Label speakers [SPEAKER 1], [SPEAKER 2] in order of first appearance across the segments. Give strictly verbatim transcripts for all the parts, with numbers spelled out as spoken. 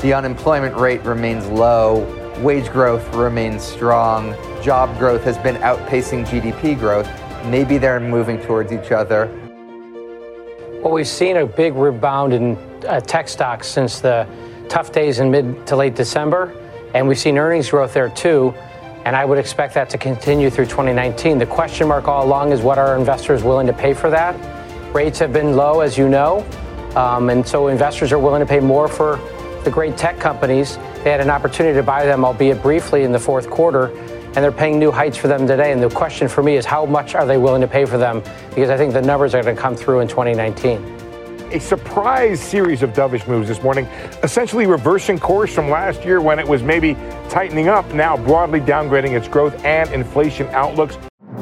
[SPEAKER 1] The unemployment rate remains low. Wage growth remains strong. Job growth has been outpacing G D P growth. Maybe they're moving towards each other.
[SPEAKER 2] Well, we've seen a big rebound in uh, tech stocks since the tough days in mid to late December, and we've seen earnings growth there too, and I would expect that to continue through twenty nineteen. The question mark all along is what are investors willing to pay for that? Rates have been low, as you know, um, and so investors are willing to pay more for the great tech companies. They had an opportunity to buy them, albeit briefly, in the fourth quarter, and they're paying new heights for them today. And the question for me is how much are they willing to pay for them? Because I think the numbers are going to come through in twenty nineteen.
[SPEAKER 3] A surprise series of dovish moves this morning, essentially reversing course from last year when it was maybe tightening up, now broadly downgrading its growth and inflation outlooks.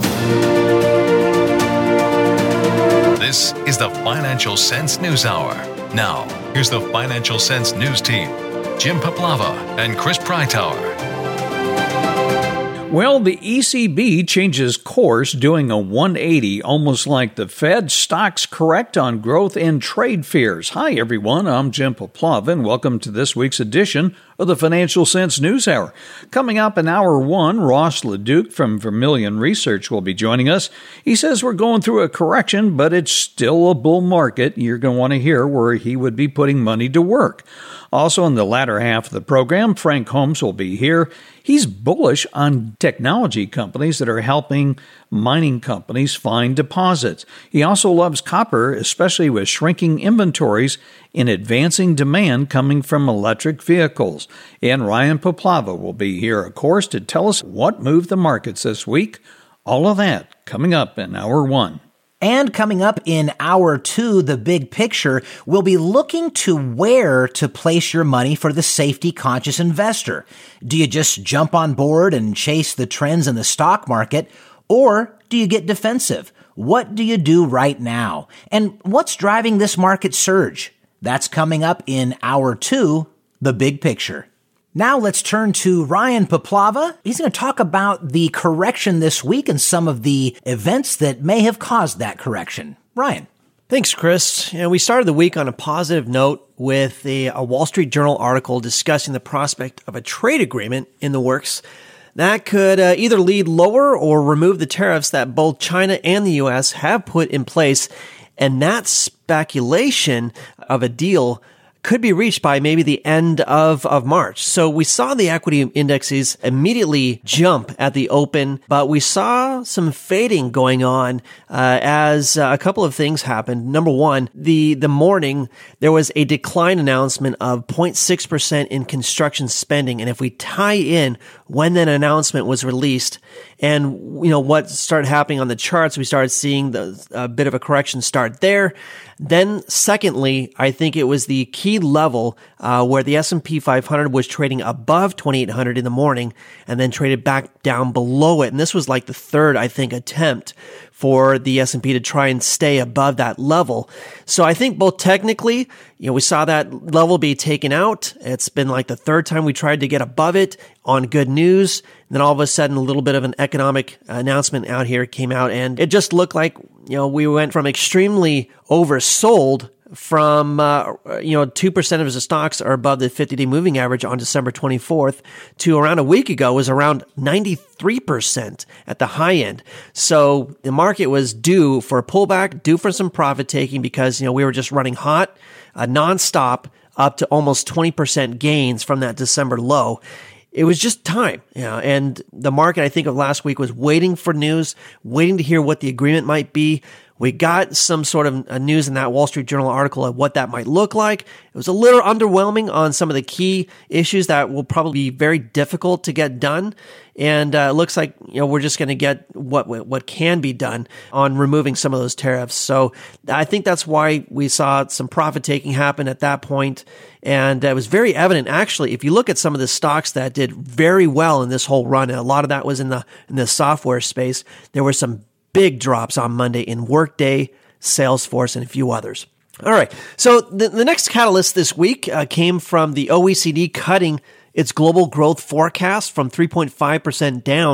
[SPEAKER 4] This is the Financial Sense News Hour. Now, here's the Financial Sense News team, Jim Paplava and Chris Prytower.
[SPEAKER 5] Well, the E C B changes course, doing a one eighty, almost like the Fed. Stocks correct on growth and trade fears. Hi, everyone. I'm Jim Paplava, and welcome to this week's edition of the Financial Sense News Hour. Coming up in hour one, Ross LeDuc from Vermilion Research will be joining us. He says we're going through a correction, but it's still a bull market. You're going to want to hear where he would be putting money to work. Also, in the latter half of the program, Frank Holmes will be here. He's bullish on technology companies that are helping mining companies find deposits. He also loves copper, especially with shrinking inventories and advancing demand coming from electric vehicles. And Ryan Paplava will be here, of course, to tell us what moved the markets this week. All of that coming up in hour one.
[SPEAKER 6] And coming up in hour two, the big picture, we'll be looking to where to place your money for the safety-conscious investor. Do you just jump on board and chase the trends in the stock market, or do you get defensive? What do you do right now? And what's driving this market surge? That's coming up in hour two, the big picture. Now let's turn to Ryan Paplava. He's going to talk about the correction this week and some of the events that may have caused that correction. Ryan.
[SPEAKER 7] Thanks, Chris. You know, we started the week on a positive note with a, a Wall Street Journal article discussing the prospect of a trade agreement in the works that could uh, either lead lower or remove the tariffs that both China and the U S have put in place. And that speculation of a deal could be reached by maybe the end of, of March. So we saw the equity indexes immediately jump at the open, but we saw some fading going on uh, as uh, a couple of things happened. Number one, the, the morning, there was a decline announcement of zero point six percent in construction spending. And if we tie in when that announcement was released and, you know, what started happening on the charts, we started seeing the, a bit of a correction start there. Then secondly, I think it was the key level uh, where the S and P five hundred was trading above twenty-eight hundred in the morning and then traded back down below it. And this was like the third, I think, attempt for the S and P to try and stay above that level. So I think both technically, you know, we saw that level be taken out. It's been like the third time we tried to get above it on good news. And then all of a sudden, a little bit of an economic announcement out here came out, and it just looked like, you know, we went from extremely oversold from, uh, you know, two percent of the stocks are above the fifty-day moving average on December twenty-fourth to around a week ago was around ninety-three percent at the high end. So the market was due for a pullback, due for some profit taking because, you know, we were just running hot, uh, nonstop up to almost twenty percent gains from that December low. It was just time, you know, and the market, I think, of last week was waiting for news, waiting to hear what the agreement might be. We got some sort of news in that Wall Street Journal article of what that might look like. It was a little underwhelming on some of the key issues that will probably be very difficult to get done. And uh, it looks like, you know, we're just going to get what what can be done on removing some of those tariffs. So I think that's why we saw some profit taking happen at that point. And it was very evident, actually, if you look at some of the stocks that did very well in this whole run, and a lot of that was in the in the software space, there were some big drops on Monday in Workday, Salesforce, and a few others. All right. So the, the next catalyst this week uh, came from the O E C D cutting its global growth forecast from three point five percent down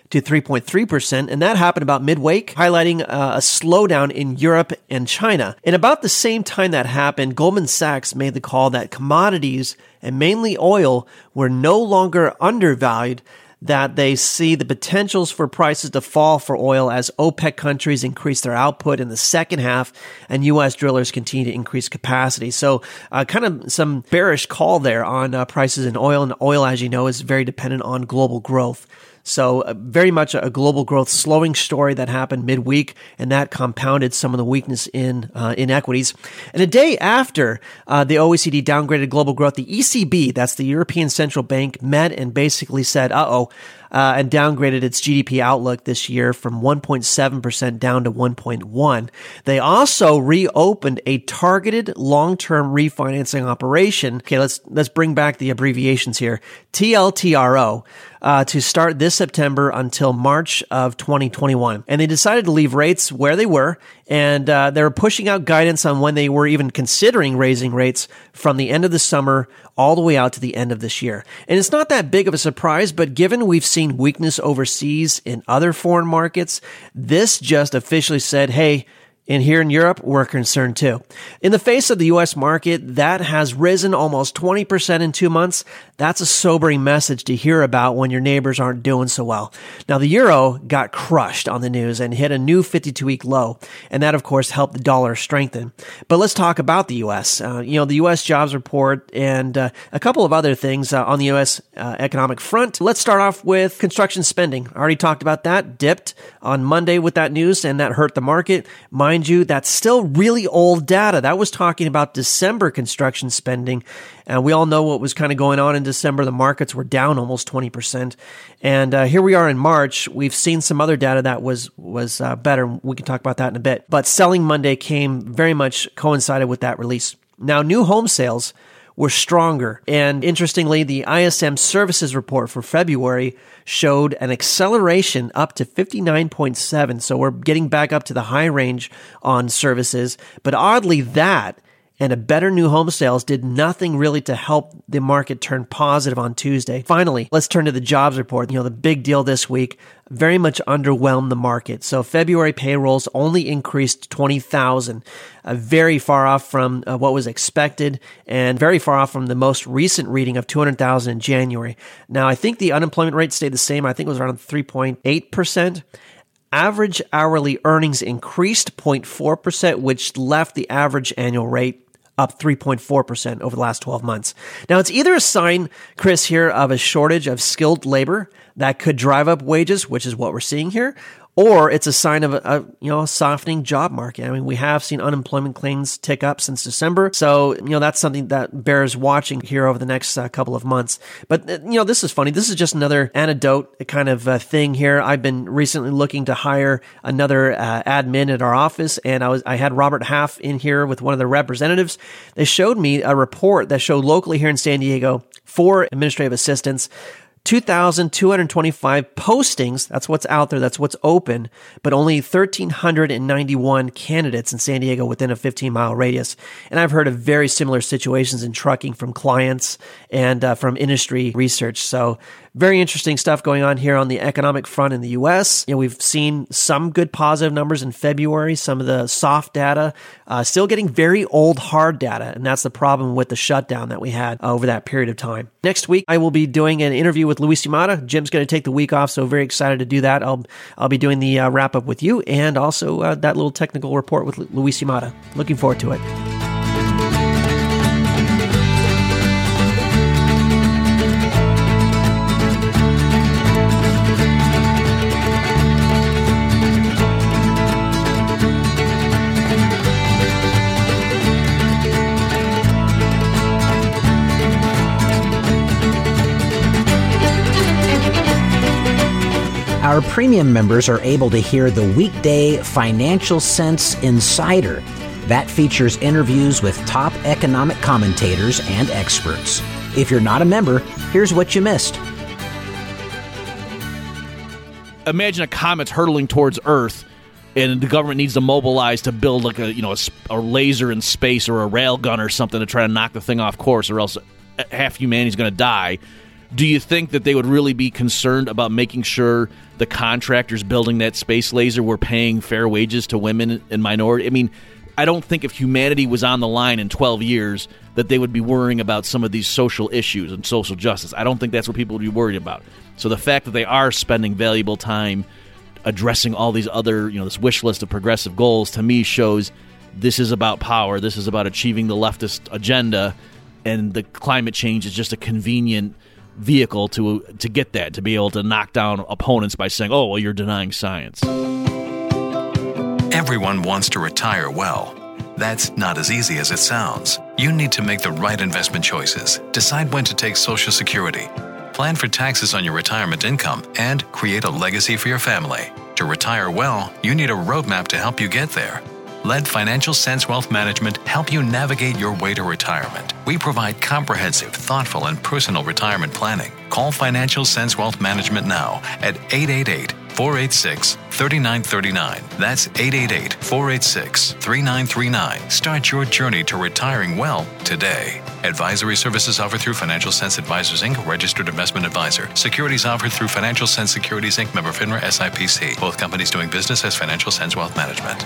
[SPEAKER 7] to three point three percent, and that happened about midweek, highlighting uh, a slowdown in Europe and China. And about the same time that happened, Goldman Sachs made the call that commodities, and mainly oil, were no longer undervalued, that they see the potentials for prices to fall for oil as OPEC countries increase their output in the second half and U S drillers continue to increase capacity. So uh, kind of some bearish call there on uh, prices in oil. And oil, as you know, is very dependent on global growth. So uh, very much a global growth slowing story that happened midweek, and that compounded some of the weakness in uh, in equities. And a day after uh, the O E C D downgraded global growth, the E C B, that's the European Central Bank, met and basically said, uh-oh, uh, and downgraded its G D P outlook this year from one point seven percent down to one point one. They also reopened a targeted long-term refinancing operation. Okay, let's let's bring back the abbreviations here. T L T R O. Uh, to start this September until March of twenty twenty-one. And they decided to leave rates where they were, and uh, they were pushing out guidance on when they were even considering raising rates from the end of the summer all the way out to the end of this year. And it's not that big of a surprise, but given we've seen weakness overseas in other foreign markets, this just officially said, hey, and here in Europe, we're concerned too. In the face of the U S market, that has risen almost twenty percent in two months. That's a sobering message to hear about when your neighbors aren't doing so well. Now, the euro got crushed on the news and hit a new fifty-two week low. And that, of course, helped the dollar strengthen. But let's talk about the U S. Uh, you know, the U S jobs report and uh, a couple of other things uh, on the U S uh, economic front. Let's start off with construction spending. I already talked about that. Dipped on Monday with that news, and that hurt the market. Mind you, that's still really old data. That was talking about December construction spending. And we all know what was kind of going on in December. The markets were down almost twenty percent. And uh, here we are in March. We've seen some other data that was was uh, better. We can talk about that in a bit. But Selling Monday came very much coincided with that release. Now, new home sales were stronger. And interestingly, the I S M services report for February showed an acceleration up to fifty-nine point seven. So we're getting back up to the high range on services. But oddly, that and a better new home sales did nothing really to help the market turn positive on Tuesday. Finally, let's turn to the jobs report. You know, the big deal this week very much underwhelmed the market. So February payrolls only increased twenty thousand, uh, very far off from uh, what was expected and very far off from the most recent reading of two hundred thousand in January. Now, I think the unemployment rate stayed the same. I think it was around three point eight percent. Average hourly earnings increased zero point four percent, which left the average annual rate up three point four percent over the last twelve months. Now, it's either a sign, Chris, here of a shortage of skilled labor that could drive up wages, which is what we're seeing here, or it's a sign of a, a you know a softening job market. I mean, we have seen unemployment claims tick up since December, so you know that's something that bears watching here over the next uh, couple of months. But uh, you know, this is funny. This is just another anecdote kind of uh, thing here. I've been recently looking to hire another uh, admin at our office, and I was I had Robert Half in here with one of the representatives. They showed me a report that showed locally here in San Diego for administrative assistants, two thousand two hundred twenty-five postings. That's what's out there. That's what's open, but only one thousand three hundred ninety-one candidates in San Diego within a fifteen mile radius. And I've heard of very similar situations in trucking from clients and uh, from industry research. So very interesting stuff going on here on the economic front in the U S. You know, we've seen some good positive numbers in February, some of the soft data, uh, still getting very old hard data. And that's the problem with the shutdown that we had uh, over that period of time. Next week, I will be doing an interview with Luis Yamada. Jim's going to take the week off, so very excited to do that. I'll I'll be doing the uh, wrap up with you and also uh, that little technical report with Lu- Luis Yamada. Looking forward to it.
[SPEAKER 6] Our premium members are able to hear the weekday Financial Sense Insider. That features interviews with top economic commentators and experts. If you're not a member, here's what you missed.
[SPEAKER 8] Imagine a comet's hurtling towards Earth, and the government needs to mobilize to build like a you know a, a laser in space or a rail gun or something to try to knock the thing off course, or else half humanity's going to die. Do you think that they would really be concerned about making sure the contractors building that space laser were paying fair wages to women and minority? I mean, I don't think if humanity was on the line in twelve years that they would be worrying about some of these social issues and social justice. I don't think that's what people would be worried about. So the fact that they are spending valuable time addressing all these other, you know, this wish list of progressive goals, to me shows this is about power. This is about achieving the leftist agenda, and the climate change is just a convenient vehicle to to get that, to be able to knock down opponents by saying, oh, well, you're denying science.
[SPEAKER 4] Everyone wants to retire well. That's not as easy as it sounds. You need to make the right investment choices, decide when to take Social Security, plan for taxes on your retirement income, and create a legacy for your family. To retire well, you need a roadmap to help you get there. Let Financial Sense Wealth Management help you navigate your way to retirement. We provide comprehensive, thoughtful, and personal retirement planning. Call Financial Sense Wealth Management now at eight eight eight, four eight six, three nine three nine. That's eight eight eight, four eight six, three nine three nine. Start your journey to retiring well today. Advisory services offered through Financial Sense Advisors, Incorporated, registered investment advisor. Securities offered through Financial Sense Securities, Incorporated, member FINRA S I P C. Both companies doing business as Financial Sense Wealth Management.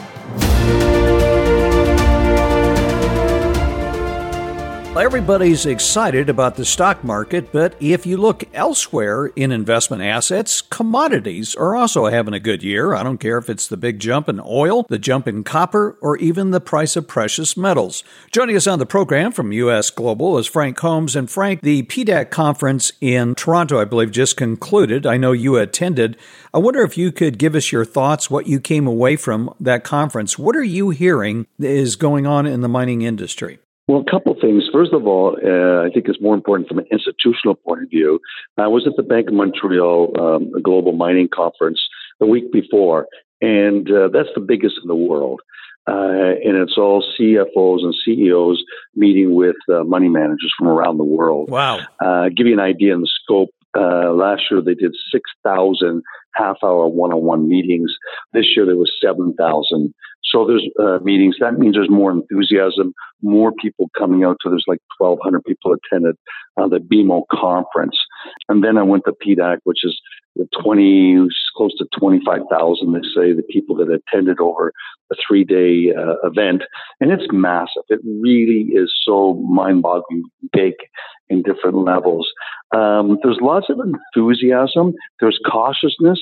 [SPEAKER 5] Everybody's excited about the stock market, but if you look elsewhere in investment assets, commodities are also having a good year. I don't care if it's the big jump in oil, the jump in copper, or even the price of precious metals. Joining us on the program from U S Global is Frank Holmes. And Frank, the P D A C conference in Toronto, I believe, just concluded. I know you attended. I wonder if you could give us your thoughts, what you came away from that conference. What are you hearing is going on in the mining industry?
[SPEAKER 9] Well, a couple things. First of all, uh, I think it's more important from an institutional point of view. I was at the Bank of Montreal um, Global Mining Conference the week before, and uh, that's the biggest in the world. Uh, and it's all C F Os and C E Os meeting with uh, money managers from around the world.
[SPEAKER 5] Wow.
[SPEAKER 9] Uh, give you an idea in the scope. Uh, last year, they did six thousand half-hour one-on-one meetings. This year, there was seven thousand. So there's uh, meetings. That means there's more enthusiasm, more people coming out. So there's like twelve hundred people attended uh, the B M O conference. And then I went to P D A C, which is twenty, close to twenty-five thousand, they say, the people that attended over a three-day uh, event. And it's massive. It really is so mind-boggling big in different levels. Um, there's lots of enthusiasm. There's cautiousness.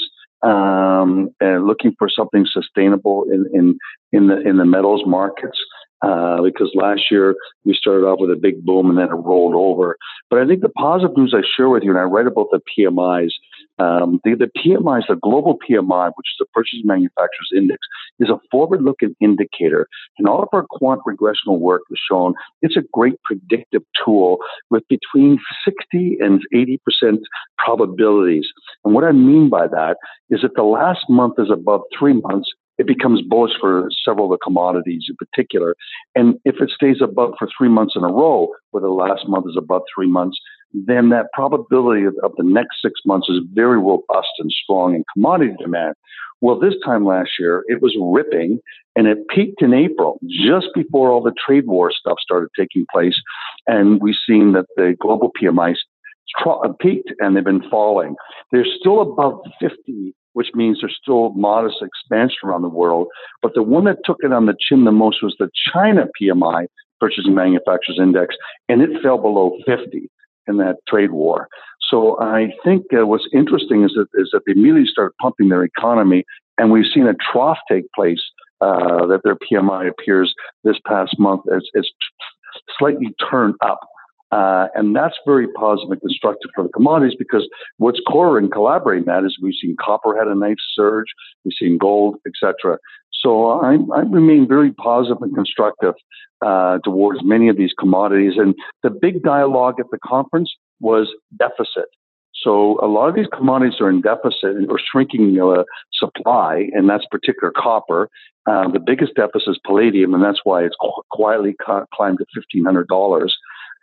[SPEAKER 9] Um, and looking for something sustainable in, in, in the, in the metals markets. Uh, because last year we started off with a big boom and then it rolled over. But I think the positive news I share with you, and I write about the P M Is, um, the, the P M Is, the global P M I, which is the Purchasing Manufacturers Index, is a forward-looking indicator. And all of our quant regressional work has shown it's a great predictive tool with between sixty and eighty percent probabilities. And what I mean by that is that the last month is above three months, it becomes bullish for several of the commodities in particular. And if it stays above for three months in a row, where the last month is above three months, then that probability of, of the next six months is very robust and strong in commodity demand. Well, this time last year, it was ripping, and it peaked in April, just before all the trade war stuff started taking place. And we've seen that the global P M Is peaked, and they've been falling. They're still above fifty, which means there's still modest expansion around the world. But the one that took it on the chin the most was the China P M I, Purchasing Manufacturers Index, and it fell below fifty in that trade war. So I think uh, what's interesting is that, is that they immediately start pumping their economy, and we've seen a trough take place, uh, that their P M I appears this past month as, as slightly turned up. Uh, and that's very positive and constructive for the commodities, because what's core and collaborating that is we've seen copper had a nice surge, we've seen gold, et cetera. So I, I remain very positive and constructive uh, towards many of these commodities. And the big dialogue at the conference was deficit. So a lot of these commodities are in deficit or shrinking uh, supply, and that's particular copper. Uh, the biggest deficit is palladium, and that's why it's qu- quietly ca- climbed to fifteen hundred dollars.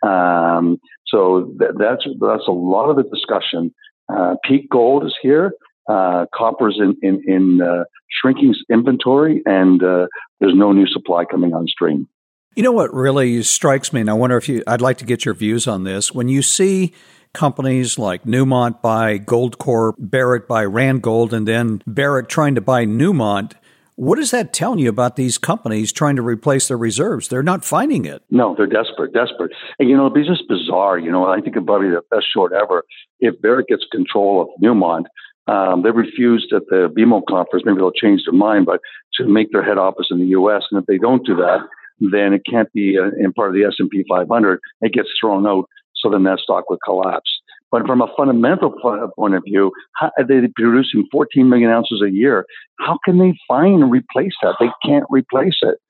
[SPEAKER 9] Um, so th- that's that's a lot of the discussion. Uh, peak gold is here. Uh, copper's in in, in uh, shrinking inventory, and uh, there's no new supply coming on stream.
[SPEAKER 5] You know what really strikes me, and I wonder if you, I'd like to get your views on this. When you see companies like Newmont buy Goldcorp, Barrick buy Randgold, and then Barrick trying to buy Newmont. What is that telling you about these companies trying to replace their reserves? They're not finding it.
[SPEAKER 9] No, they're desperate, desperate. And, you know, it'd be just bizarre. You know, I think it'd probably be the best short ever if Barrick gets control of Newmont. Um, they refused at the B M O conference, maybe they'll change their mind, but to make their head office in the U S. And if they don't do that, then it can't be uh, in part of the S and P five hundred. It gets thrown out, so then that stock would collapse. But from a fundamental point of view, how are they producing fourteen million ounces a year? How can they find and replace that? They can't replace it.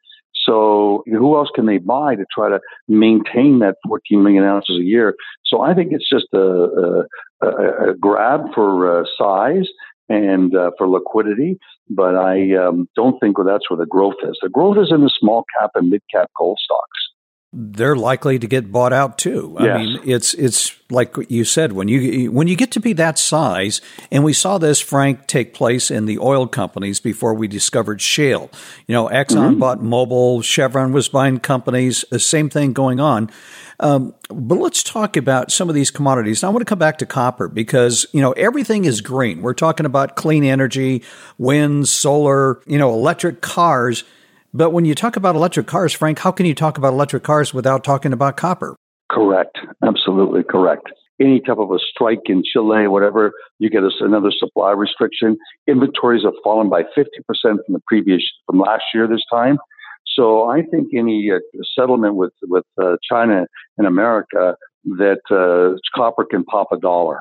[SPEAKER 9] So who else can they buy to try to maintain that fourteen million ounces a year? So I think it's just a, a, a grab for uh, size and uh, for liquidity. But I um, don't think that's where the growth is. The growth is in the small cap and mid cap gold stocks.
[SPEAKER 5] They're likely to get bought out too. I
[SPEAKER 9] yes.
[SPEAKER 5] mean, it's it's like you said, when you when you get to be that size, and we saw this, Frank, take place in the oil companies before we discovered shale. You know, Exxon mm-hmm. bought Mobil, Chevron was buying companies, the same thing going on. Um, but let's talk about some of these commodities. Now, I want to come back to copper because, you know, everything is green. We're talking about clean energy, wind, solar, you know, electric cars. But when you talk about electric cars, Frank, how can you talk about electric cars without talking about copper?
[SPEAKER 9] Correct. Absolutely correct. Any type of a strike in Chile, whatever, you get another supply restriction. Inventories have fallen by fifty percent from the previous, from last year this time. So I think any uh, settlement with, with uh, China and America that uh, copper can pop a dollar.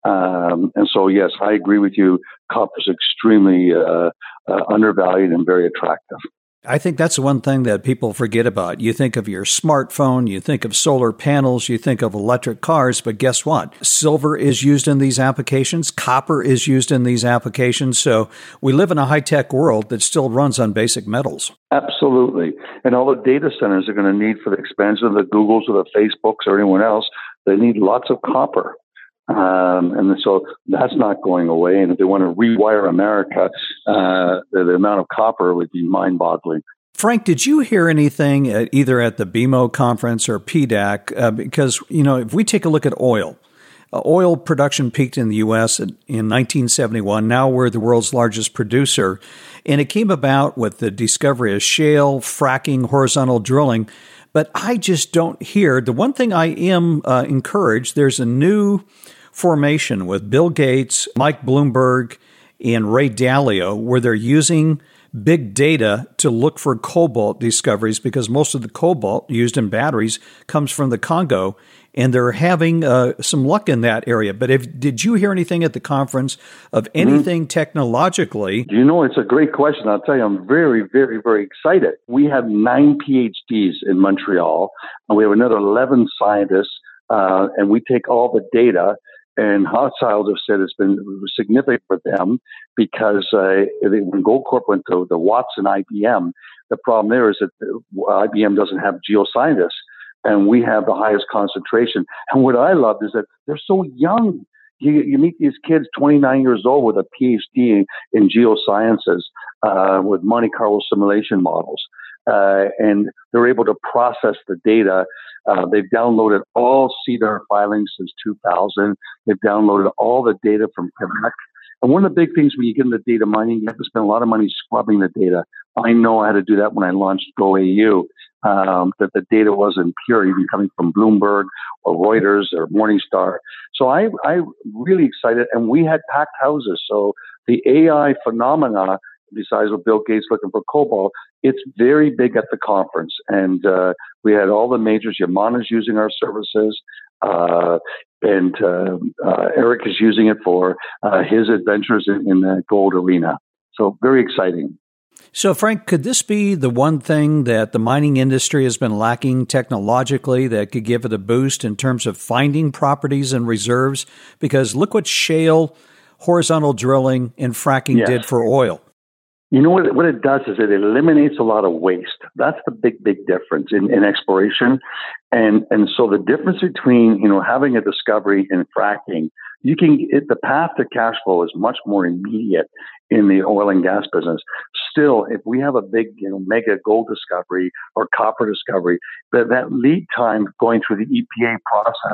[SPEAKER 9] Um, and so, yes, I agree with you. Copper is extremely uh, uh, undervalued and very attractive.
[SPEAKER 5] I think that's the one thing that people forget about. You think of your smartphone, you think of solar panels, you think of electric cars, but guess what? Silver is used in these applications. Copper is used in these applications. So we live in a high-tech world that still runs on basic metals.
[SPEAKER 9] Absolutely. And all the data centers they're going to need for the expansion of the Googles or the Facebooks or anyone else, they need lots of copper. Um, and so that's not going away. And if they want to rewire America, uh, the, the amount of copper would be mind-boggling.
[SPEAKER 5] Frank, did you hear anything at, either at the B M O conference or P D A C? Uh, because, you know, if we take a look at oil, uh, oil production peaked in the U S in, in nineteen seventy-one. Now we're the world's largest producer. And it came about with the discovery of shale, fracking, horizontal drilling. But I just don't hear. The one thing I am uh, encouraged, there's a new formation with Bill Gates, Mike Bloomberg, and Ray Dalio, where they're using big data to look for cobalt discoveries because most of the cobalt used in batteries comes from the Congo, and they're having uh, some luck in that area. But if, did you hear anything at the conference of anything mm-hmm. technologically?
[SPEAKER 9] You know, it's a great question. I'll tell you, I'm very, very, very excited. We have nine P H Ds in Montreal, and we have another eleven scientists, uh, and we take all the data. And Hochschild have said it's been significant for them because uh, when Goldcorp went to the Watson I B M, the problem there is that I B M doesn't have geoscientists, and we have the highest concentration. And what I love is that they're so young. You, you meet these kids, twenty-nine years old, with a P H D in, in geosciences, uh, with Monte Carlo simulation models. Uh, and they're able to process the data. Uh, they've downloaded all C D A R filings since two thousand. They've downloaded all the data from Quebec. And one of the big things when you get into data mining, you have to spend a lot of money scrubbing the data. I know I had to do that when I launched GoAU, um, that the data wasn't pure, even coming from Bloomberg or Reuters or Morningstar. So I, I'm really excited. And we had packed houses. So the A I phenomena, besides with Bill Gates looking for cobalt, it's very big at the conference. And uh, we had all the majors. Yamana's using our services. Uh, and uh, uh, Eric is using it for uh, his adventures in, in the gold arena. So very exciting.
[SPEAKER 5] So, Frank, could this be the one thing that the mining industry has been lacking technologically that could give it a boost in terms of finding properties and reserves? Because look what shale, horizontal drilling, and fracking
[SPEAKER 9] yes.
[SPEAKER 5] did for oil.
[SPEAKER 9] You know what it, what it does is it eliminates a lot of waste. That's the big, big difference in, in exploration. And and so the difference between, you know, having a discovery and fracking, you can it, the path to cash flow is much more immediate in the oil and gas business. Still, if we have a big, you know, mega gold discovery or copper discovery, that, that lead time going through the E P A process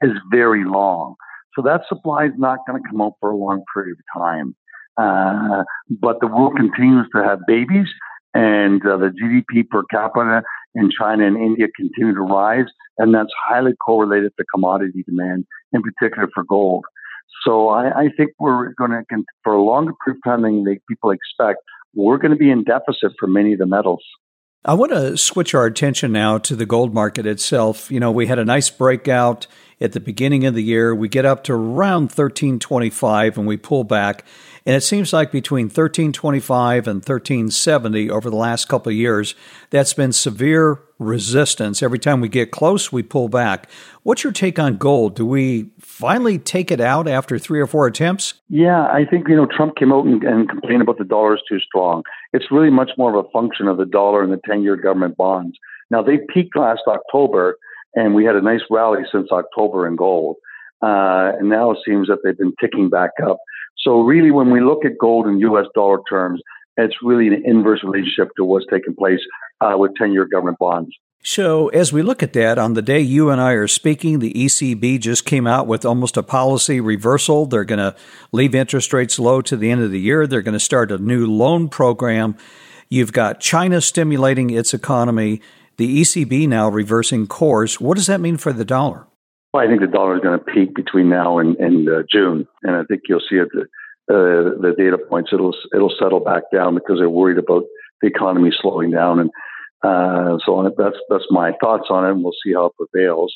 [SPEAKER 9] is very long. So that supply is not going to come out for a long period of time. Uh, but the world continues to have babies, and uh, the G D P per capita in China and India continue to rise, and that's highly correlated to commodity demand, in particular for gold. So I, I think we're going to, for a longer period of time than people expect, we're going to be in deficit for many of the metals.
[SPEAKER 5] I want to switch our attention now to the gold market itself. You know, we had a nice breakout at the beginning of the year. We get up to around thirteen twenty-five and we pull back. And it seems like between thirteen twenty-five and thirteen seventy over the last couple of years, that's been severe resistance. Every time we get close, we pull back. What's your take on gold? Do we finally take it out after three or four attempts?
[SPEAKER 9] Yeah, I think, you know, Trump came out and, and complained about the dollar is too strong. It's really much more of a function of the dollar and the ten-year government bonds. Now, they peaked last October, and we had a nice rally since October in gold. Uh, and now it seems that they've been ticking back up. So really, when we look at gold in U S dollar terms, it's really an inverse relationship to what's taking place uh, with ten-year government bonds.
[SPEAKER 5] So as we look at that, on the day you and I are speaking, the E C B just came out with almost a policy reversal. They're going to leave interest rates low to the end of the year. They're going to start a new loan program. You've got China stimulating its economy, the E C B now reversing course. What does that mean for the dollar?
[SPEAKER 9] Well, I think the dollar is going to peak between now and, and uh, June, and I think you'll see it. Uh, the data points, it'll it'll settle back down because they're worried about the economy slowing down, and uh, so on. That's that's my thoughts on it, and we'll see how it prevails.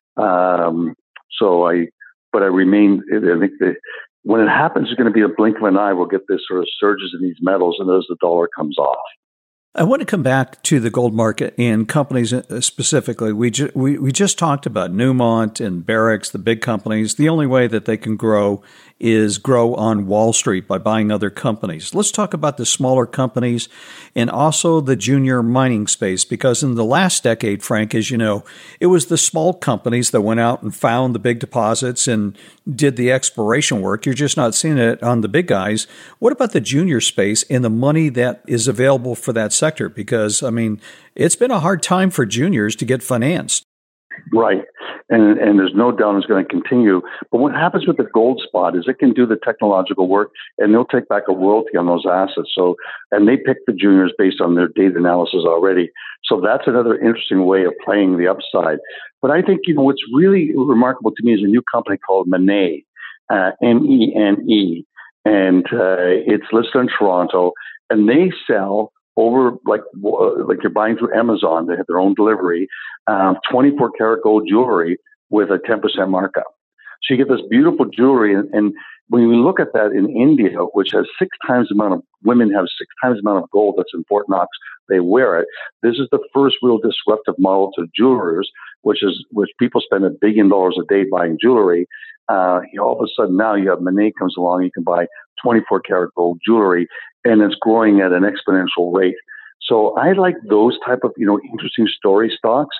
[SPEAKER 9] Um, so I, but I remain. I think that when it happens, it's going to be a blink of an eye. We'll get this sort of surges in these metals, and as the dollar comes off.
[SPEAKER 5] I want to come back to the gold market and companies specifically. We, ju- we we just talked about Newmont and Barrick, the big companies. The only way that they can grow is grow on Wall Street by buying other companies. Let's talk about the smaller companies and also the junior mining space, because in the last decade, Frank, as you know, it was the small companies that went out and found the big deposits and did the exploration work. You're just not seeing it on the big guys. What about the junior space and the money that is available for that sector? Because, I mean, it's been a hard time for juniors to get financed.
[SPEAKER 9] Right. And and there's no doubt it's going to continue. But what happens with the gold spot is it can do the technological work, and they'll take back a royalty on those assets. So, and they pick the juniors based on their data analysis already. So that's another interesting way of playing the upside. But I think, you know, what's really remarkable to me is a new company called Mene, uh, M E N E. And uh, it's listed in Toronto, and they sell over like like you're buying through Amazon. They have their own delivery, um, twenty-four karat gold jewelry with a ten percent markup. So you get this beautiful jewelry, and, and when you look at that in India, which has six times the amount of women have six times the amount of gold that's in Fort Knox, they wear it. This is the first real disruptive model to jewelers, which is which people spend a billion dollars a day buying jewelry. Uh, you know, all of a sudden now you have Mene comes along, you can buy twenty-four karat gold jewelry, and it's growing at an exponential rate. So I like those type of, you know, interesting story stocks.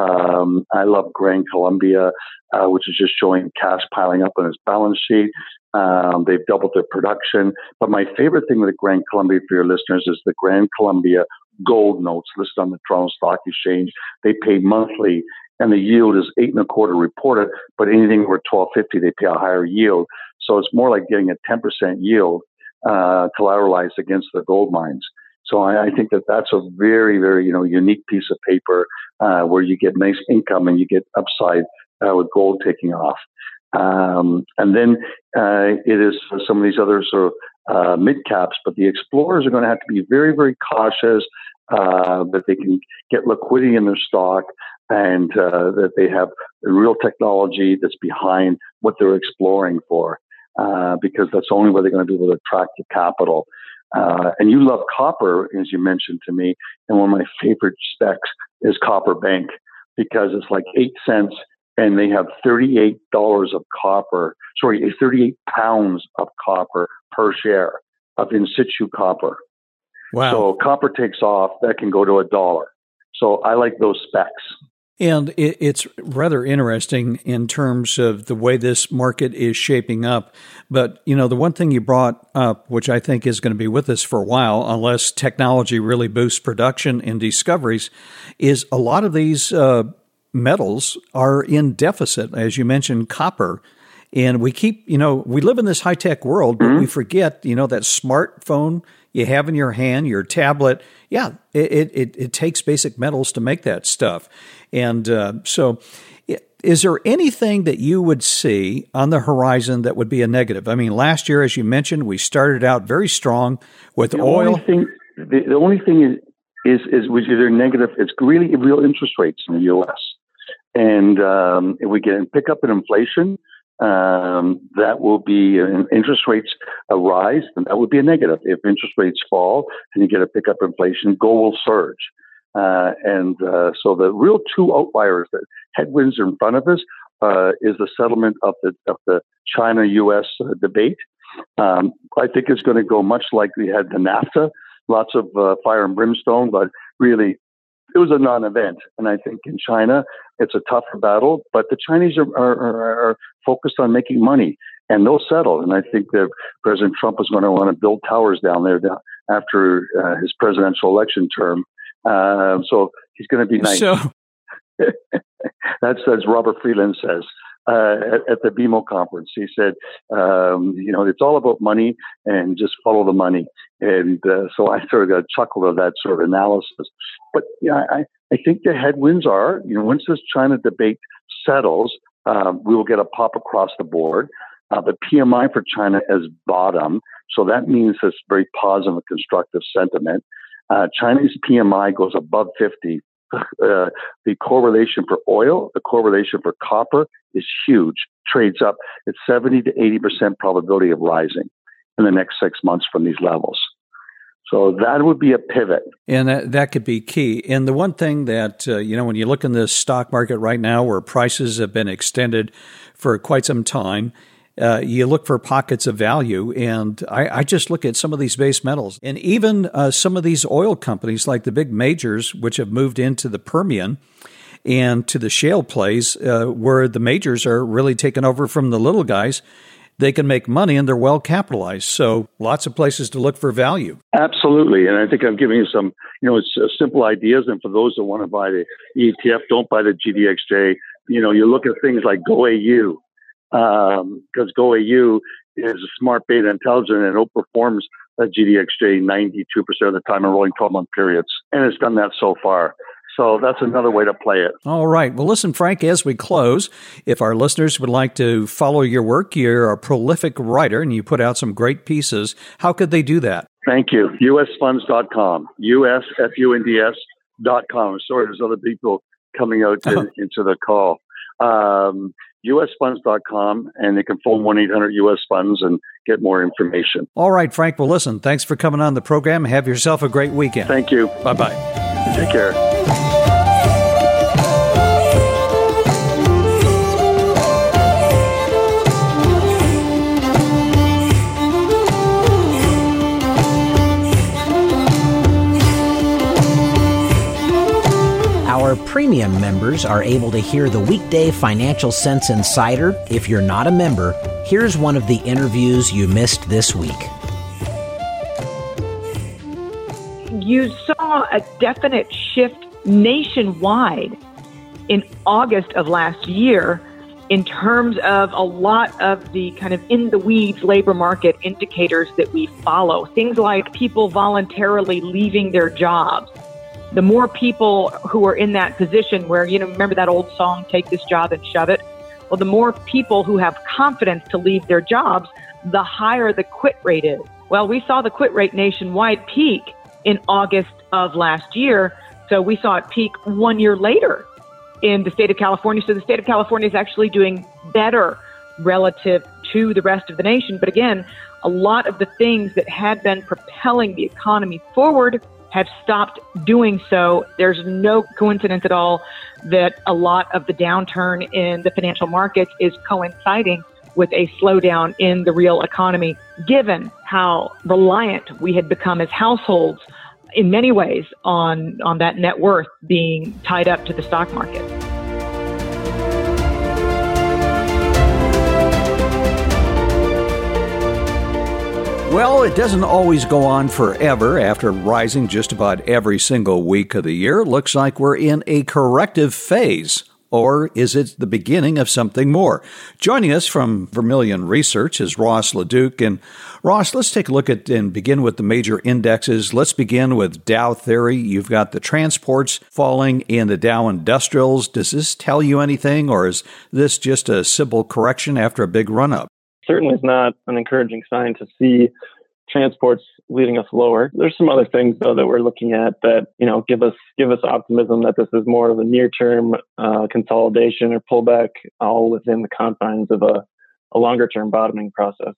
[SPEAKER 9] Um, I love Gran Colombia, uh, which is just showing cash piling up on its balance sheet. Um, they've doubled their production. But my favorite thing with the Gran Colombia for your listeners is the Gran Colombia gold notes listed on the Toronto Stock Exchange. They pay monthly, and the yield is eight and a quarter reported, but anything over twelve fifty, they pay a higher yield. So it's more like getting a ten percent yield uh, collateralized against the gold mines. So I, I think that that's a very, very, you know, unique piece of paper uh, where you get nice income and you get upside uh, with gold taking off. Um, and then uh, it is some of these other sort of uh, mid caps, but the explorers are going to have to be very, very cautious uh, that they can get liquidity in their stock, and uh, that they have real technology that's behind what they're exploring for, uh, because that's the only way they're going to be able to attract the capital. Uh, and you love copper, as you mentioned to me, and one of my favorite specs is Copper Bank, because it's like eight cents, and they have thirty-eight dollars of copper, sorry, thirty-eight pounds of copper per share of in situ copper.
[SPEAKER 5] Wow.
[SPEAKER 9] So copper takes off, that can go to a dollar. So I like those specs.
[SPEAKER 5] And it, it's rather interesting in terms of the way this market is shaping up. But, you know, the one thing you brought up, which I think is going to be with us for a while, unless technology really boosts production and discoveries, is a lot of these uh, metals are in deficit, as you mentioned, copper. And we keep, you know, we live in this high-tech world, but mm-hmm. we forget, you know, that smartphone you have in your hand, your tablet. Yeah, it it, it takes basic metals to make that stuff. And uh, so is there anything that you would see on the horizon that would be a negative? I mean, last year, as you mentioned, we started out very strong with
[SPEAKER 9] the
[SPEAKER 5] oil.
[SPEAKER 9] Only thing, the, the only thing is, is, is which is negative, it's really real interest rates in the U S. And um, if we get a pickup in inflation, um, that will be, uh, interest rates uh, rise, and that would be a negative. If interest rates fall and you get a pickup in inflation, gold will surge. Uh, and uh, so the real two outliers, that headwinds in front of us, uh, is the settlement of the of the China U S uh, debate. Um, I think it's going to go much like we had the NAFTA, lots of uh, fire and brimstone, but really it was a non-event. And I think in China, it's a tougher battle, but the Chinese are, are, are focused on making money, and they'll settle. And I think that President Trump is going to want to build towers down there down after uh, his presidential election term. Uh, so he's going to be nice.
[SPEAKER 5] So-
[SPEAKER 9] That's as Robert Freeland says uh, at, at the B M O conference. He said, um, you know, it's all about money and just follow the money. And uh, so I sort of got a chuckle of that sort of analysis. But yeah, I, I think the headwinds are, you know, once this China debate settles, um, we will get a pop across the board. Uh, the P M I for China has bottomed. So that means it's very positive, constructive sentiment. Uh, Chinese P M I goes above fifty. Uh, the correlation for oil, the correlation for copper is huge. Trades up. It's seventy to eighty percent probability of rising in the next six months from these levels. So that would be a pivot.
[SPEAKER 5] And that, that could be key. And the one thing that, uh, you know, when you look in the stock market right now where prices have been extended for quite some time, Uh, you look for pockets of value, and I, I just look at some of these base metals. And even uh, some of these oil companies, like the big majors, which have moved into the Permian and to the shale plays, uh, where the majors are really taking over from the little guys, they can make money and they're well capitalized. So lots of places to look for value.
[SPEAKER 9] Absolutely. And I think I'm giving you some, you know, it's uh, simple ideas. And for those that want to buy the E T F, don't buy the G D X J. You know, you look at things like Go A U. Um, because Go A U is a smart beta intelligent and it outperforms a G D X J ninety-two percent of the time in rolling twelve-month periods. And it's done that so far. So that's another way to play it.
[SPEAKER 5] All right. Well, listen, Frank, as we close, if our listeners would like to follow your work, you're a prolific writer and you put out some great pieces. How could they do that?
[SPEAKER 9] Thank you. U S funds dot com. U S F U N D S dot com. Sorry, there's other people coming out to, into the call. Um, U S funds dot com, and they can phone one eight hundred U S funds and get more information.
[SPEAKER 5] All right, Frank. Well, listen, thanks for coming on the program. Have yourself a great weekend.
[SPEAKER 9] Thank you.
[SPEAKER 5] Bye-bye.
[SPEAKER 9] Take care.
[SPEAKER 6] Our premium members are able to hear the weekday Financial Sense Insider. If you're not a member, here's one of the interviews you missed this week.
[SPEAKER 10] You saw a definite shift nationwide in August of last year in terms of a lot of the kind of in-the-weeds labor market indicators that we follow. Things like people voluntarily leaving their jobs. The more people who are in that position where, you know, remember that old song, take this job and shove it? Well, the more people who have confidence to leave their jobs, the higher the quit rate is. Well, we saw the quit rate nationwide peak in August of last year. So we saw it peak one year later in the state of California. So the state of California is actually doing better relative to the rest of the nation. But again, a lot of the things that had been propelling the economy forward have stopped doing so. There's no coincidence at all that a lot of the downturn in the financial markets is coinciding with a slowdown in the real economy, given how reliant we had become as households in many ways on, on that net worth being tied up to the stock market.
[SPEAKER 5] Well, it doesn't always go on forever. After rising just about every single week of the year, it looks like we're in a corrective phase. or is it the beginning of something more? Joining us from Vermilion Research is Ross LeDuc. And Ross, let's take a look at and begin with the major indexes. Let's begin with Dow theory. You've got the transports falling in the Dow Industrials. Does this tell you anything, or is this just a simple correction after a big run-up?
[SPEAKER 11] Certainly is not an encouraging sign to see transports leading us lower. There's some other things, though, that we're looking at that, you know, give us give us optimism that this is more of a near-term uh, consolidation or pullback, all within the confines of a, a longer-term bottoming process.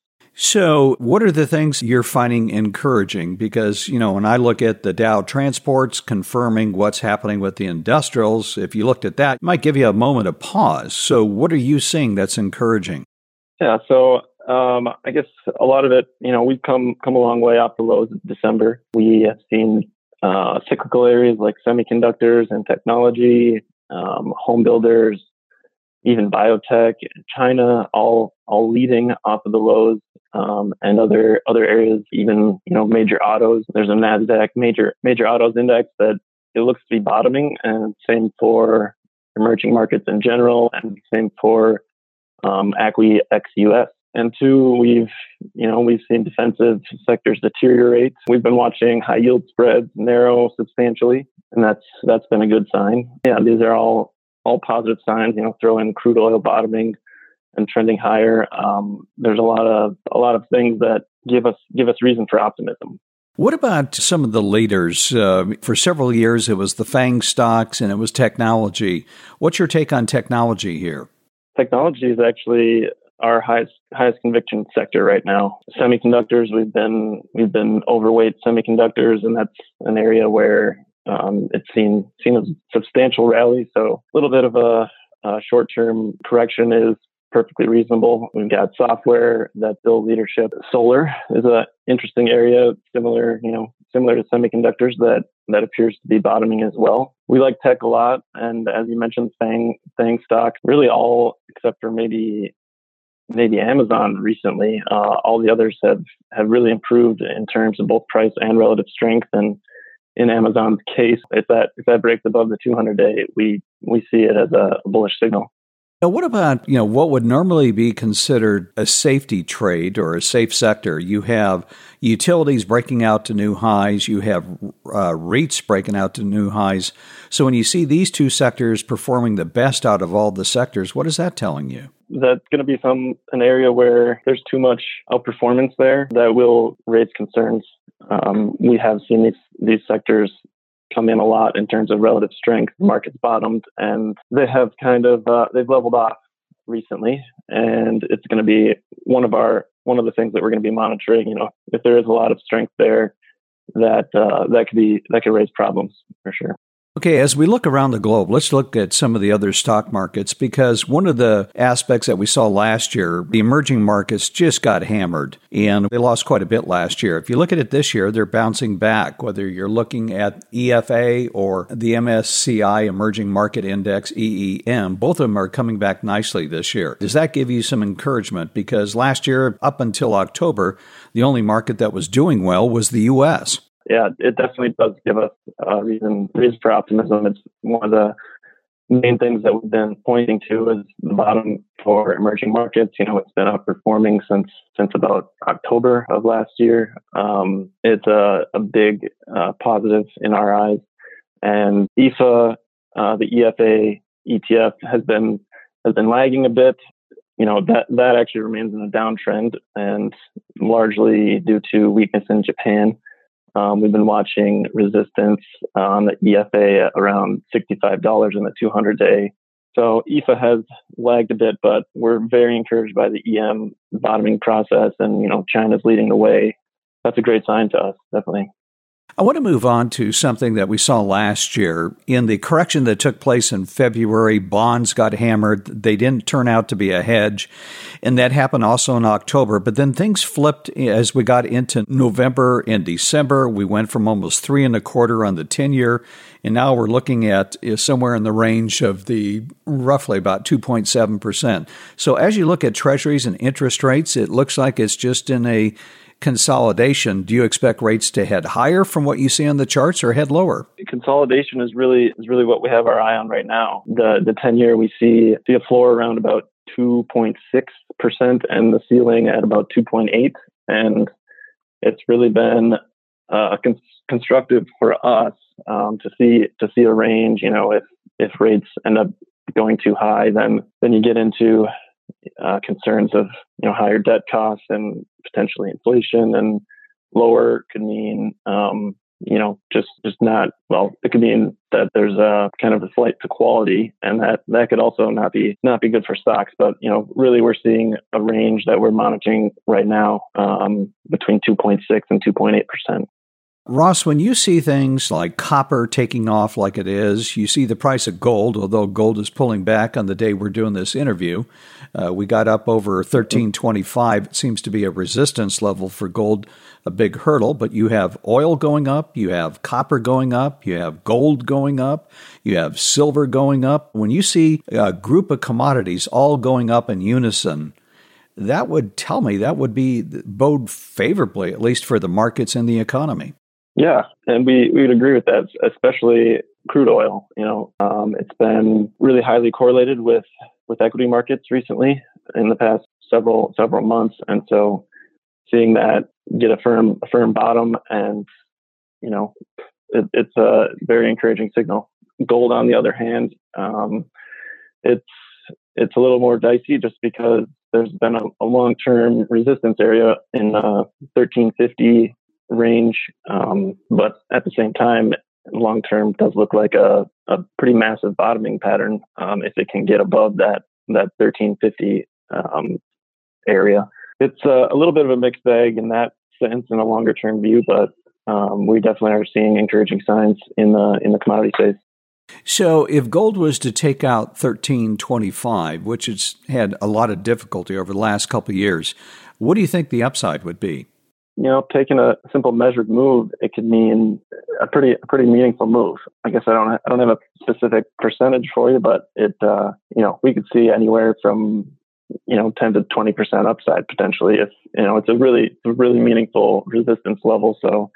[SPEAKER 5] So what are the things you're finding encouraging? Because, you know, when I look at the Dow transports confirming what's happening with the industrials, if you looked at that, it might give you a moment of pause. So what are you seeing that's encouraging?
[SPEAKER 11] Yeah, so um, I guess a lot of it, you know, we've come come a long way off the lows of December. We have seen uh, cyclical areas like semiconductors and technology, um, home builders, even biotech, China, all all leading off of the lows, um, and other other areas, even, you know, major autos. There's a NASDAQ major major autos index that it looks to be bottoming, and same for emerging markets in general, and same for um, A C W I X U S. And two, we've, you know, we've seen defensive sectors deteriorate. We've been watching high yield spreads narrow substantially, and that's that's been a good sign. Yeah, these are all all positive signs. You know, throw in crude oil bottoming and trending higher. Um, there's a lot of a lot of things that give us give us reason for optimism.
[SPEAKER 5] What about some of the leaders? Uh, for several years, it was the FANG stocks and it was technology. What's your take on technology here?
[SPEAKER 11] Technology is actually our highest highest conviction sector right now. Semiconductors, we've been we've been overweight semiconductors, and that's an area where um, it's seen seen a substantial rally. So a little bit of a, a short term correction is perfectly reasonable. We've got software that builds leadership. Solar is an interesting area, similar you know similar to semiconductors that that appears to be bottoming as well. We like tech a lot, and as you mentioned, FANG FANG stock, really all except for maybe. maybe Amazon recently, uh, all the others have, have really improved in terms of both price and relative strength. And in Amazon's case, if that if that breaks above the two hundred day, we we see it as a bullish signal.
[SPEAKER 5] Now, what about, you know, what would normally be considered a safety trade or a safe sector? You have utilities breaking out to new highs. You have uh, REITs breaking out to new highs. So when you see these two sectors performing the best out of all the sectors, what is that telling you?
[SPEAKER 11] That's going to be some an area where there's too much outperformance there that will raise concerns. Um, we have seen these these sectors come in a lot in terms of relative strength. The market's bottomed, and they have kind of uh, they've leveled off recently, and it's going to be one of our one of the things that we're going to be monitoring. You know, if there is a lot of strength there, that uh, that could be that could raise problems for sure.
[SPEAKER 5] Okay, as we look around the globe, let's look at some of the other stock markets, because one of the aspects that we saw last year, the emerging markets just got hammered, and they lost quite a bit last year. If you look at it this year, they're bouncing back, whether you're looking at E F A or the M S C I Emerging Market Index, E E M. Both of them are coming back nicely this year. Does that give you some encouragement? Because last year, up until October, the only market that was doing well was the U S
[SPEAKER 11] Yeah, it definitely does give us uh, reason, reason for optimism. It's one of the main things that we've been pointing to is the bottom for emerging markets. You know, it's been outperforming since since about October of last year. Um, it's a, a big uh, positive in our eyes. And E F A, uh, the E F A E T F, has been has been lagging a bit. You know, that that actually remains in a downtrend, and largely due to weakness in Japan. Um, we've been watching resistance on the E F A around sixty-five dollars in the two hundred day. So E F A has lagged a bit, but we're very encouraged by the E M bottoming process, and, you know, China's leading the way. That's a great sign to us, definitely.
[SPEAKER 5] I want to move on to something that we saw last year. In the correction that took place in February, bonds got hammered. They didn't turn out to be a hedge, and that happened also in October. But then things flipped as we got into November and December. We went from almost three and a quarter on the ten-year, and now we're looking at somewhere in the range of the roughly about two point seven percent. So as you look at treasuries and interest rates, it looks like it's just in a consolidation, do you expect rates to head higher from what you see on the charts or head lower?
[SPEAKER 11] Consolidation is really is really what we have our eye on right now. The the ten year we see see a floor around about two point six percent and the ceiling at about two point eight, and it's really been uh, cons- constructive for us um, to see to see a range. You know, if if rates end up going too high, then then you get into uh, concerns of you know higher debt costs and potentially inflation, and lower could mean um, you know just just not well. It could mean that there's a kind of a flight to quality, and that that could also not be not be good for stocks. But you know, really, we're seeing a range that we're monitoring right now um, between two point six and two point eight percent.
[SPEAKER 5] Ross, when you see things like copper taking off like it is, you see the price of gold, although gold is pulling back on the day we're doing this interview. Uh, we got up over thirteen twenty-five. It seems to be a resistance level for gold, a big hurdle, but you have oil going up, you have copper going up, you have gold going up, you have silver going up. When you see a group of commodities all going up in unison, that would tell me that would be bode favorably, at least for the markets and the economy.
[SPEAKER 11] Yeah, and we, we would agree with that, especially crude oil. You know, um, it's been really highly correlated with, with equity markets recently in the past several several months, and so seeing that get a firm a firm bottom, and you know, it, it's a very encouraging signal. Gold, on the other hand, um, it's it's a little more dicey just because there's been a, a long term resistance area in uh, thirteen fifty range, um, but at the same time, long term does look like a, a pretty massive bottoming pattern um, if it can get above that that thirteen fifty um, area. It's a, a little bit of a mixed bag in that sense in a longer term view, but um, we definitely are seeing encouraging signs in the in the commodity space.
[SPEAKER 5] So if gold was to take out thirteen twenty-five, which has had a lot of difficulty over the last couple of years, what do you think the upside would be?
[SPEAKER 11] You know, taking a simple measured move, it could mean a pretty a pretty meaningful move. I guess I don't I don't have a specific percentage for you, but it uh, you know we could see anywhere from you know ten to twenty percent upside potentially if you know it's a really it's a really meaningful resistance level. So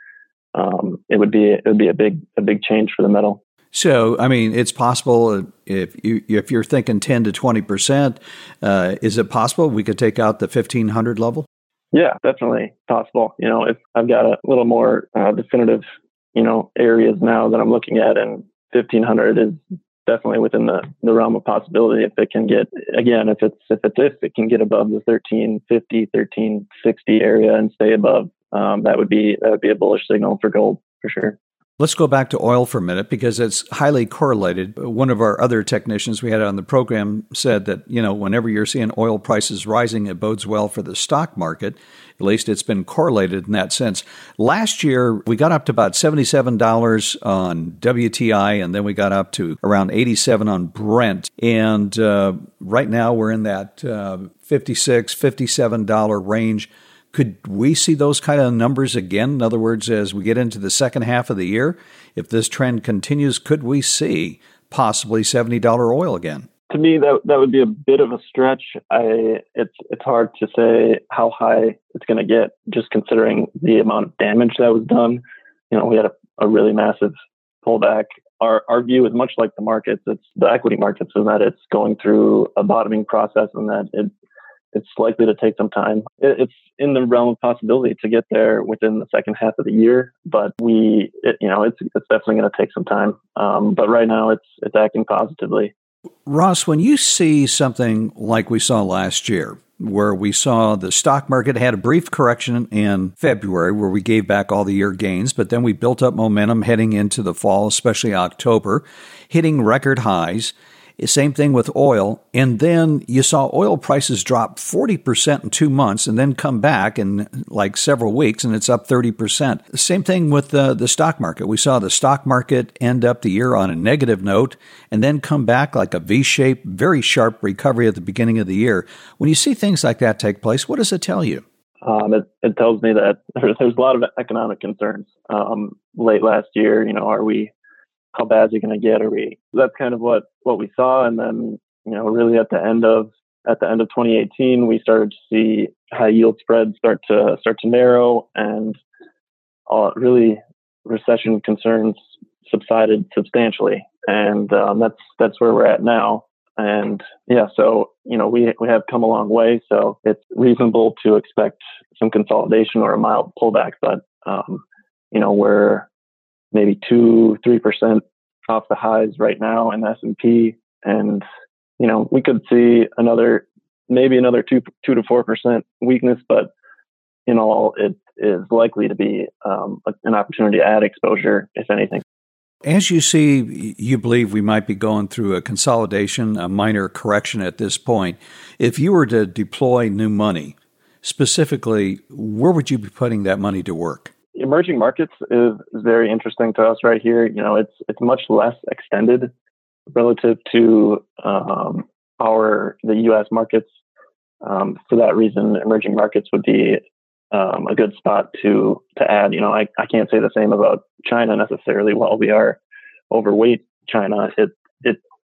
[SPEAKER 11] um, it would be it would be a big a big change for the metal.
[SPEAKER 5] So, I mean, it's possible if you if you're thinking ten to twenty percent, uh, is it possible we could take out the fifteen hundred level?
[SPEAKER 11] Yeah, definitely possible. You know, if I've got a little more uh, definitive, you know, areas now that I'm looking at, and fifteen hundred is definitely within the, the realm of possibility. If it can get, again, if it's if it's if it can get above the thirteen fifty, thirteen sixty area and stay above, um, that would be that would be a bullish signal for gold for sure.
[SPEAKER 5] Let's go back to oil for a minute because it's highly correlated. One of our other technicians we had on the program said that, you know, whenever you're seeing oil prices rising, it bodes well for the stock market. At least it's been correlated in that sense. Last year, we got up to about seventy-seven dollars on W T I, and then we got up to around eighty-seven on Brent. And uh, right now, we're in that uh, fifty-six, fifty-seven dollars range. Could we see those kind of numbers again? In other words, as we get into the second half of the year, if this trend continues, could we see possibly seventy dollars oil again?
[SPEAKER 11] To me, that that would be a bit of a stretch. I it's it's hard to say how high it's going to get, just considering the amount of damage that was done. You know, we had a, a really massive pullback. Our our view is much like the markets. It's the equity markets, in that it's going through a bottoming process, and that it it's likely to take some time. It, it's in the realm of possibility to get there within the second half of the year, but we, it, you know, it's it's definitely going to take some time. Um, but right now, it's it's acting positively.
[SPEAKER 5] Ross, when you see something like we saw last year, where we saw the stock market had a brief correction in February where we gave back all the year gains, but then we built up momentum heading into the fall, especially October, hitting record highs. Same thing with oil. And then you saw oil prices drop forty percent in two months and then come back in like several weeks, and it's up thirty percent. Same thing with the, the stock market. We saw the stock market end up the year on a negative note and then come back like a V-shaped, very sharp recovery at the beginning of the year. When you see things like that take place, what does it tell you?
[SPEAKER 11] Um, it, it tells me that there's, there's a lot of economic concerns. Um, late last year, you know, are we how bad is it going to get? Are we? That's kind of what, what we saw. And then, you know, really at the end of at the end of twenty eighteen, we started to see high yield spreads start to start to narrow, and uh, really recession concerns subsided substantially. And um, that's that's where we're at now. And yeah, so you know we we have come a long way. So it's reasonable to expect some consolidation or a mild pullback, but um, you know we're maybe two three percent off the highs right now in the S and P, and you know we could see another maybe another two two to four percent weakness, but in all, it is likely to be um, an opportunity to add exposure, if anything.
[SPEAKER 5] As you see, you believe we might be going through a consolidation, a minor correction at this point. If you were to deploy new money, specifically, where would you be putting that money to work?
[SPEAKER 11] Emerging markets is very interesting to us right here. You know, it's it's much less extended relative to um, our the U S markets. Um, for that reason, emerging markets would be Um, a good spot to to add. You know, I, I can't say the same about China necessarily. While we are overweight China, it it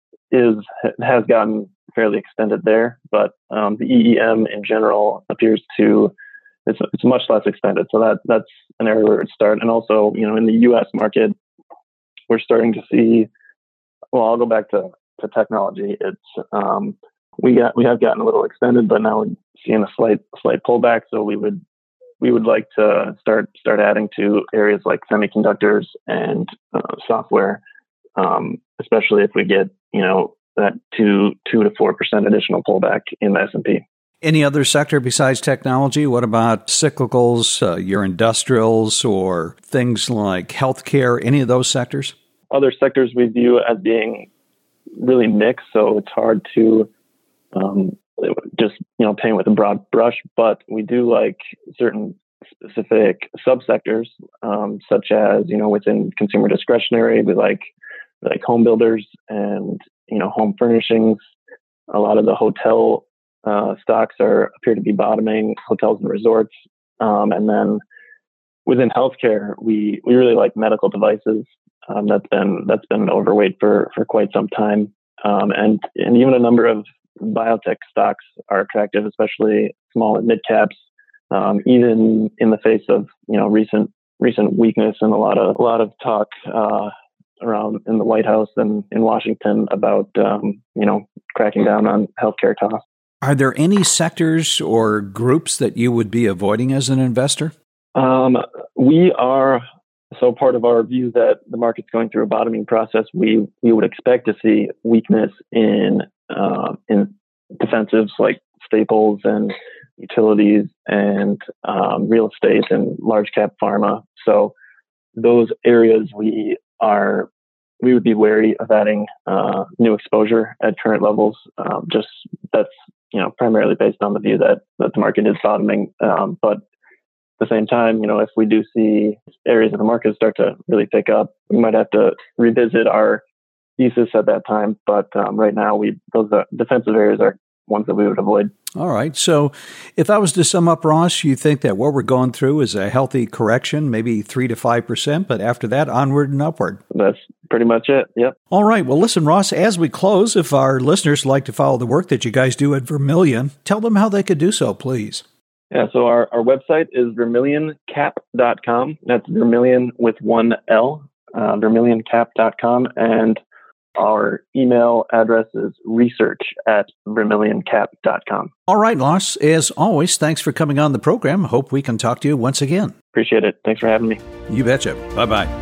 [SPEAKER 11] is it has gotten fairly extended there, but um, the E E M in general appears to it's it's much less extended. So that that's an area where it would start. And also, you know, in the U S market, we're starting to see. Well, I'll go back to to technology. It's um, we got we have gotten a little extended, but now we're seeing a slight slight pullback. So we would. We would like to start start adding to areas like semiconductors and uh, software, um, especially if we get you know that two two to four percent additional pullback in the S and P.
[SPEAKER 5] Any other sector besides technology? What about cyclicals, uh, your industrials, or things like healthcare? Any of those sectors?
[SPEAKER 11] Other sectors we view as being really mixed, so it's hard to. Um, just, you know, paint with a broad brush, but we do like certain specific subsectors, um, such as, you know, within consumer discretionary, we like, like home builders and, you know, home furnishings. A lot of the hotel uh, stocks are appear to be bottoming, hotels and resorts. Um, and then within healthcare, we, we really like medical devices. Um, that's been, that's been overweight for, for quite some time. Um, and, and even a number of biotech stocks are attractive, especially small and mid caps, um, even in the face of you know recent recent weakness and a lot of a lot of talk uh, around in the White House and in Washington about um, you know cracking down on healthcare costs.
[SPEAKER 5] Are there any sectors or groups that you would be avoiding as an investor?
[SPEAKER 11] Um, we are. So part of our view that the market's going through a bottoming process, we we would expect to see weakness in uh, in defensives like staples and utilities and um, real estate and large cap pharma. So those areas we are we would be wary of adding uh, new exposure at current levels. Um, just that's you know primarily based on the view that that the market is bottoming, um, but at the same time, you know, if we do see areas of the market start to really pick up, we might have to revisit our thesis at that time. But um, right now, we those uh, defensive areas are ones that we would avoid.
[SPEAKER 5] All right. So if I was to sum up, Ross, you think that what we're going through is a healthy correction, maybe three to five percent, but after that, onward and upward.
[SPEAKER 11] That's pretty much it. Yep.
[SPEAKER 5] All right. Well, listen, Ross, as we close, if our listeners like to follow the work that you guys do at Vermilion, tell them how they could do so, please.
[SPEAKER 11] Yeah, so our, our website is vermilion cap dot com. That's Vermilion with one L, uh, vermilion cap dot com. And our email address is research at vermilion cap dot com.
[SPEAKER 5] All right, Ross, as always, thanks for coming on the program. Hope we can talk to you once again.
[SPEAKER 11] Appreciate it. Thanks for having me.
[SPEAKER 5] You betcha. Bye-bye.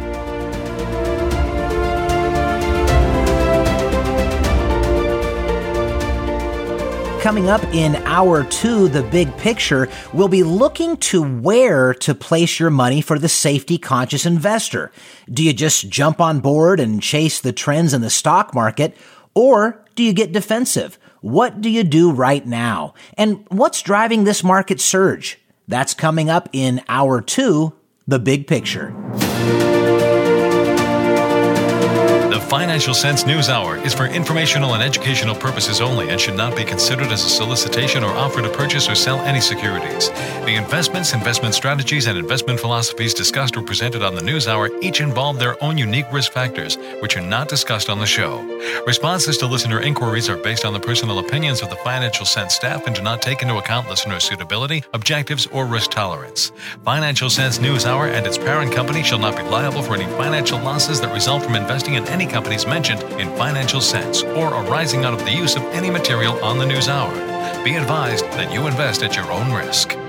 [SPEAKER 6] Coming up in hour two, the big picture, we'll be looking to where to place your money for the safety-conscious investor. Do you just jump on board and chase the trends in the stock market, or do you get defensive? What do you do right now? And what's driving this market surge? That's coming up in hour two, the big picture.
[SPEAKER 4] The Financial Sense News Hour is for informational and educational purposes only and should not be considered as a solicitation or offer to purchase or sell any securities. The investments, investment strategies, and investment philosophies discussed or presented on the News Hour each involve their own unique risk factors, which are not discussed on the show. Responses to listener inquiries are based on the personal opinions of the Financial Sense staff and do not take into account listener suitability, objectives, or risk tolerance. Financial Sense News Hour and its parent company shall not be liable for any financial losses that result from investing in any companies mentioned in Financial Sense or arising out of the use of any material on the News Hour. Be advised that you invest at your own risk.